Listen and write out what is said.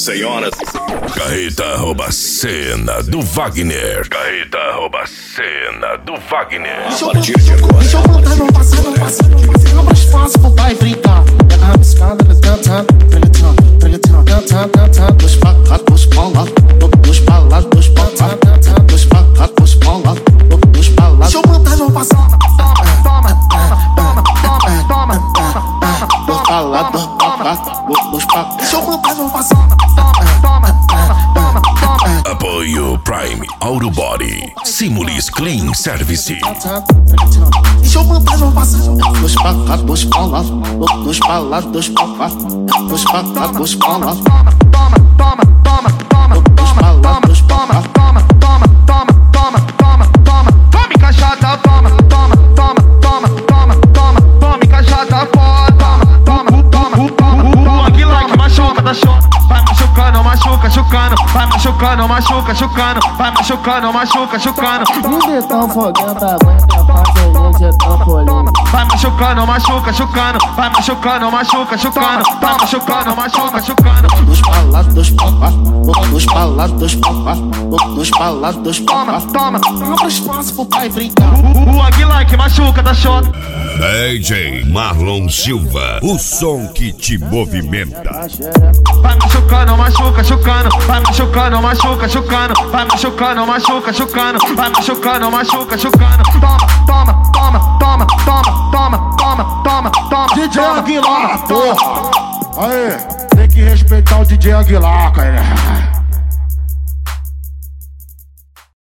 Senhoras. Carreta rouba a cena do Wagner. Carreta rouba a cena do Wagner. A partir de agora. Deixa eu voltar, não passa. Abra espaço pro pai brincar. Pega a rabiscada, cantando. Dois pra cá, dois pra lá. Dois pra lá, dois pra cá. Dois pra cá, dois pra lá. Dois pra lá. Deixa eu voltar, não passa. Dois pra lá, dois pra cá. Dois pra cá. Deixa eu voltar, não passa. Apoio Prime Auto Body. Simulis Clean Service. Deixa eu voltar, não passa. Dois pra cá, dois pra lá. Dois pra lá, dois pra cá. Dois pra cá, dois pra lá. Dois pra lá, dois pra cá. Tome cachaça, toma, cachaça, toma, que like machuca, tá chota. Vai machucando, vai machucando, vai machucando. Tudo é tão fogenta, aguenta a faca, a gente é tão polida. Vai machucando, vai machucando. Dois pra lá, dois pra cá. Dois pra lá, dois pra cá. Dois pra lá, dois pra cá. Toma. Abra espaço pro pai brincar. O like machuca, tá chota. DJ Marlon Silva, o som que te movimenta. Vai machucando, vai machucando. DJ Aguilar, porra! Aê, tem que respeitar o DJ Aguilar, cara.